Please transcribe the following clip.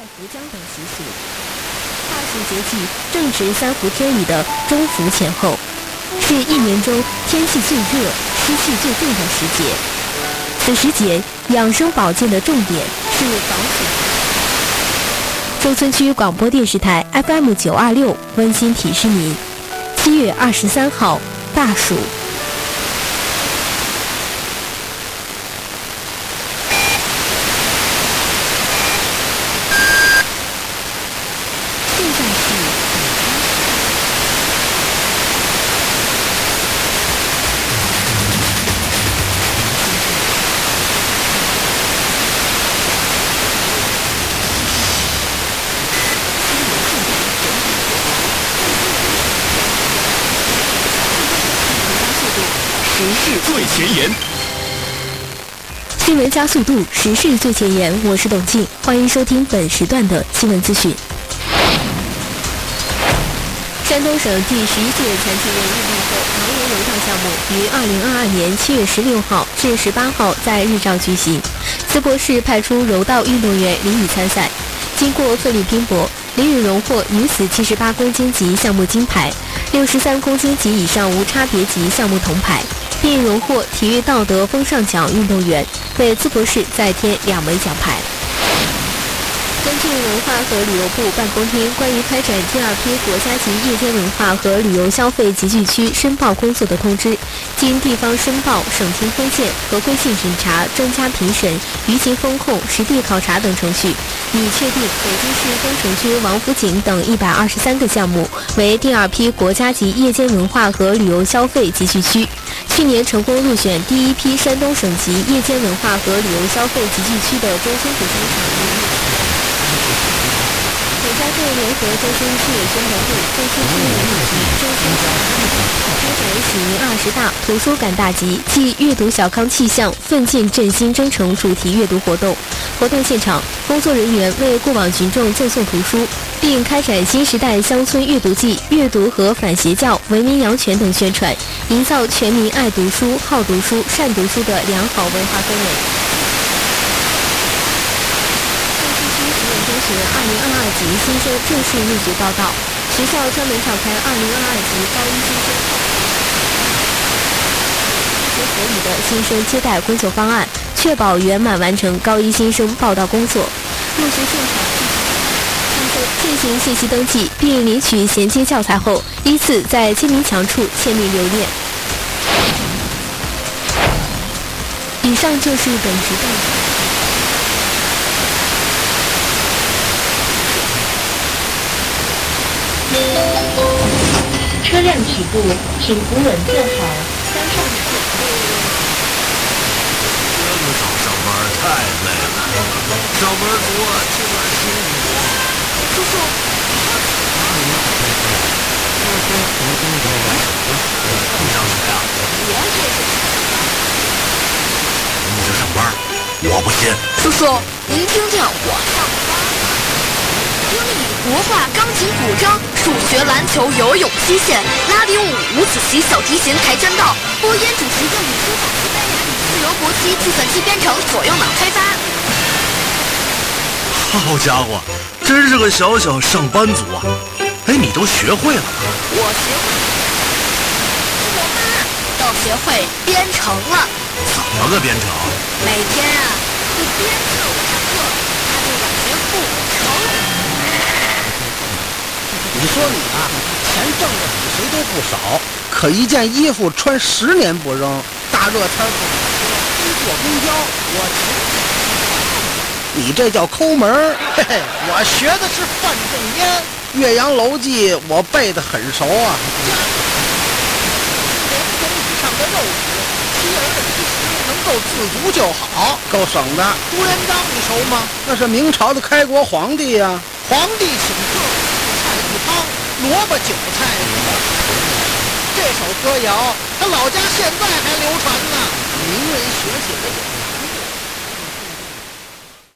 福江等习俗。大暑节气正值三伏天雨的中伏前后，是一年中天气最热、湿气最重的时节。此时节养生保健的重点是防暑。周村区广播电视台 FM926 温馨提示您：7月23号大暑。 时事最前沿， 新闻加速度，时事最前沿。我是董静，欢迎收听本时段的新闻资讯。山东省第11届残疾人运动会盲人柔道项目于2022年7月16号至18号在日照举行。淄博市派出柔道运动员李宇参赛，经过奋力拼搏，李宇荣获女子78公斤级项目金牌，63公斤级以上无差别级项目铜牌，并荣获体育道德风尚奖运动员，为淄博市再添2枚奖牌。根据文化和旅游部办公厅关于开展第2批国家级夜间文化和旅游消费集聚区申报工作的通知，经地方申报、省厅推荐、合规性审查、专家评审、舆情风控、实地考察等程序，拟确定北京市东城区王府井等123个项目为第2批国家级夜间文化和旅游消费集聚区。去年成功入选第1批山东省级夜间文化和旅游消费集聚区的周村古商场。北家队联合周村市宣传部、周村区文旅局、周村小康开展喜迎20大图书感大集暨阅读小康气象奋进振兴征程主题阅读活动。活动现场，工作人员为过往群众赠送图书，并开展新时代乡村阅读季、阅读和反邪教、文明养犬等宣传，营造全民爱读书、好读书、善读书的良好文化氛围。2022级新生正式入学报到，学校专门召开2022级高一新生合理的新生接待工作方案，确保圆满完成高一新生报到工作。入学现场，新生进行信息登记，并领取衔接教材后，依次在签名墙处签名留念。以上就是本时段。 车辆起步，请扶稳坐好，关上门。 这么早上班太累了，上班族今晚辛苦。 叔叔， 你上学呀？ 我也是。 你这上班，我不信。 叔叔，您听听我上班。英语、国画、钢琴、古筝、数学、篮球、游泳、击剑、拉丁舞、五子棋、小提琴、跆拳道、播音、主持、英语、书法、西班牙语、自由搏击、计算机编程、左右脑开发。 好家伙，真是个小小上班族啊！哎，你都学会了吗？ 我学会了，我妈倒学会编程了。 怎么个编程？ 每天啊，就编着我上课，她就感觉不成。 你说你啊，钱挣的比谁都不少，可一件衣服穿10年不扔，大热天不买车，非坐公交，你这叫抠门儿。嘿嘿，我学的是范仲淹，岳阳楼记我背得很熟啊。人以上的肉体，妻儿的衣食能够自足就好，够省的。朱元璋你熟吗？那是明朝的开国皇帝呀、皇帝请客，菜一汤，萝卜韭菜。这首歌谣，他老家现在还流传呢。名人学起来有